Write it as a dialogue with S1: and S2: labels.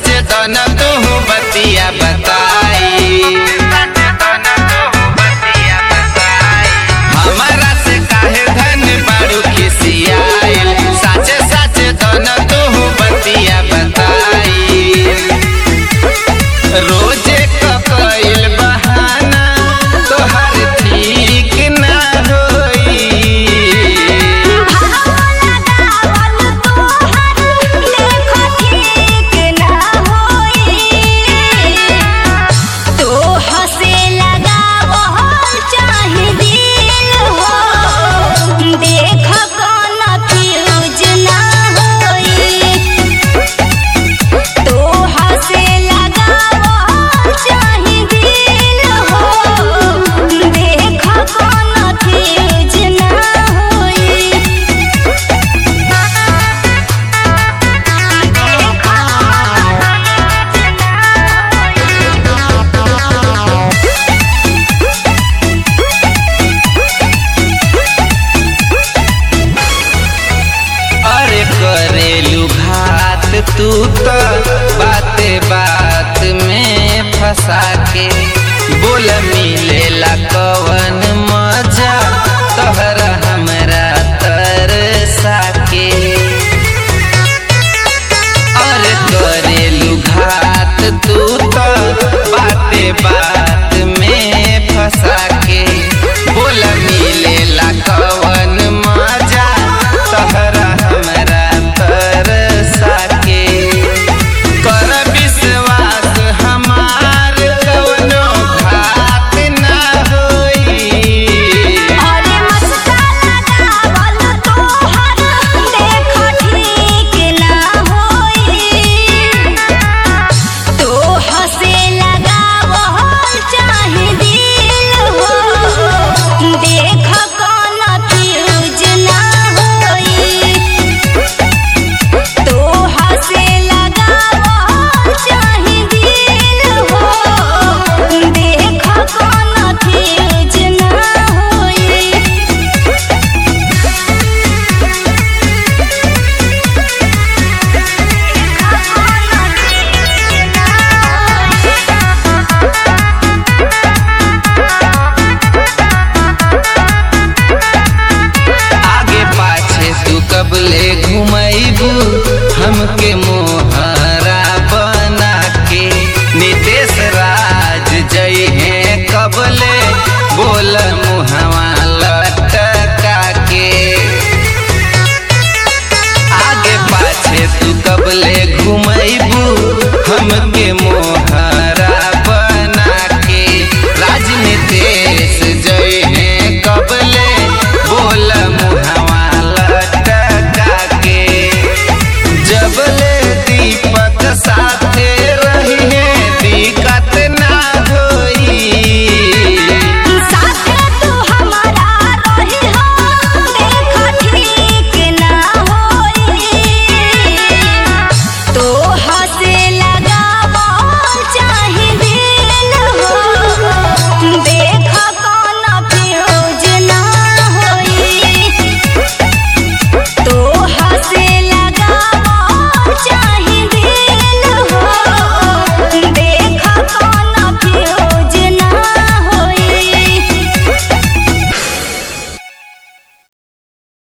S1: सच तन तू बतिया बताई। हमारा से काहे धन बारू खिसियाइल, सच सच तन तू बतिया बताई। रोजे कइल बहाना तोहर ठीक ना होई। करेलू घात तू तो बाते बात में फंसा के, बोल मिलेला कवन मजा तोहरा हमरा तरसा के। अरे करेलू घात तू तो बाते बात में फंसा के, बोल मिलेला कवन मजा तोहरा हमरा तरसा के। कर विश्वास हमार कवनो घात ना होई।
S2: अरे मस्का लगावल तोहर देख ठीक ना होई। तोह से लगावल चाहे दिल हो, देख कौन फ्यूज ना होई। तोह से लगावल चाहे दिल हो, देख कौन फ्यूज ना होई।
S1: आगे पाछे तू कबले घुमैबू हमके मोहरा बना के। नितेश राज जई है कबले बोल मुहवा लटका के। आगे पाछे तू कबले घुमैबू हमके मोहरा बना के। राजनीतेश जई है कबले बोल मुहवा लटका के। जबले दीपक साथे